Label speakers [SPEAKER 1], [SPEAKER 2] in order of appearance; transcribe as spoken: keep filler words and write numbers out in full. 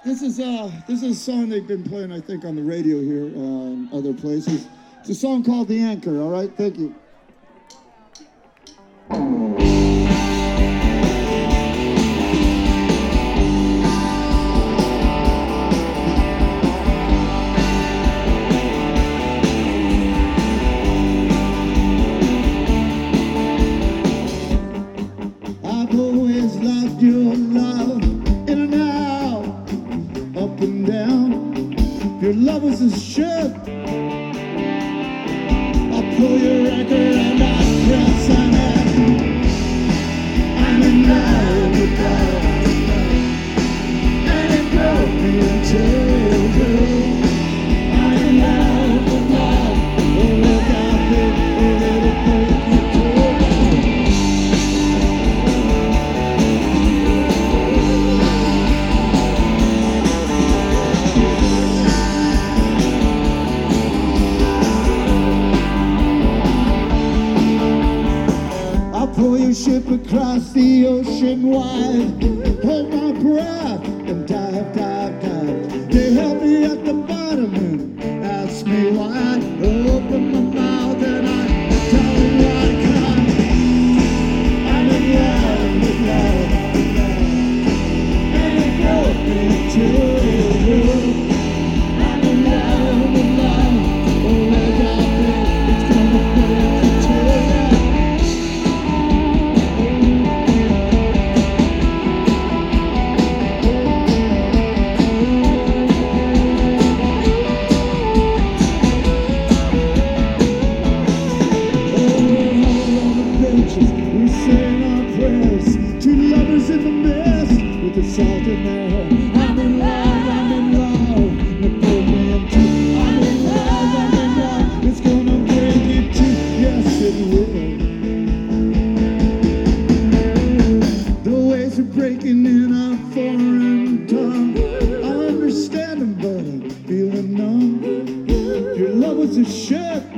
[SPEAKER 1] This is uh, this is a song they've been playing, I think, on the radio here uh, and other places. It's a song called "The Anchor." All right, thank you. I've always loved your love, in and out, up and down. Your love is a ship. I'll pull your anchor and I'll press on it. I'm in love with love, and it broke me into you. I'm in love with love. Oh, look out, baby, oh, it'll break you too. Pull your ship across the ocean wide. Hold my breath and dive, dive, dive. They held me at the bottom and asked me why. Open my mouth and I tell them what I got. I'm in love with love, with love, and it broke me too. I'm in love with love. Oh, I got it. It's gonna break you too. We sang our prayers, two lovers in the mist with the salt in their hair. I'm in love, I'm in love, the program too. I'm in love, I'm in love, it's gonna break you too. Yes, it will. The waves are breaking in our foreign tongue. I understand them, but I'm feeling numb. Your love was a ship.